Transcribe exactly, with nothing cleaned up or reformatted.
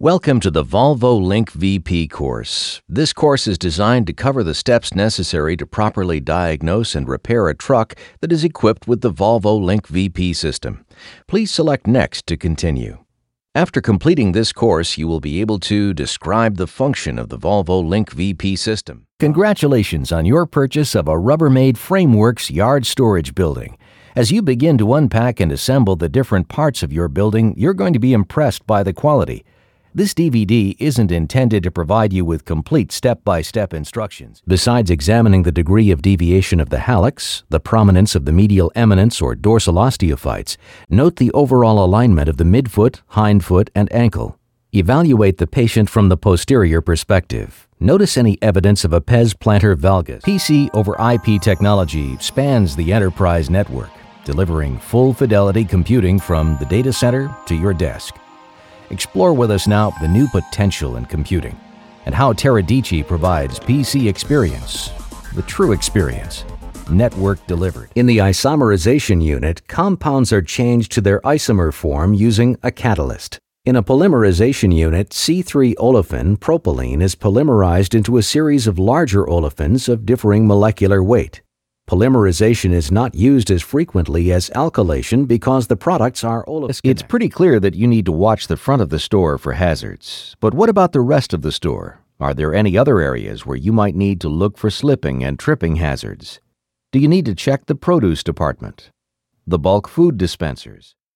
Welcome to the Volvo Link V P course. This course is designed to cover the steps necessary to properly diagnose and repair a truck that is equipped with the Volvo Link V P system. Please select Next to continue. After completing this course, you will be able to describe the function of the Volvo Link V P system. Congratulations on your purchase of a Rubbermaid Frameworks yard storage building. As you begin to unpack and assemble the different parts of your building, you're going to be impressed by the quality. This D V D isn't intended to provide you with complete step-by-step instructions. Besides examining the degree of deviation of the hallux, the prominence of the medial eminence or dorsal osteophytes, note the overall alignment of the midfoot, hindfoot, and ankle. Evaluate the patient from the posterior perspective. Notice any evidence of a pes plantar valgus. P C over I P technology spans the enterprise network, delivering full fidelity computing from the data center to your desk. Explore with us now the new potential in computing and how Teradici provides P C experience, the true experience, network delivered. In the isomerization unit, compounds are changed to their isomer form using a catalyst. In a polymerization unit, C three olefin propylene is polymerized into a series of larger olefins of differing molecular weight. Polymerization is not used as frequently as alkylation because the products are olefins. It's pretty clear that you need to watch the front of the store for hazards. But what about the rest of the store? Are there any other areas where you might need to look for slipping and tripping hazards? Do you need to check the produce department, the bulk food dispensers,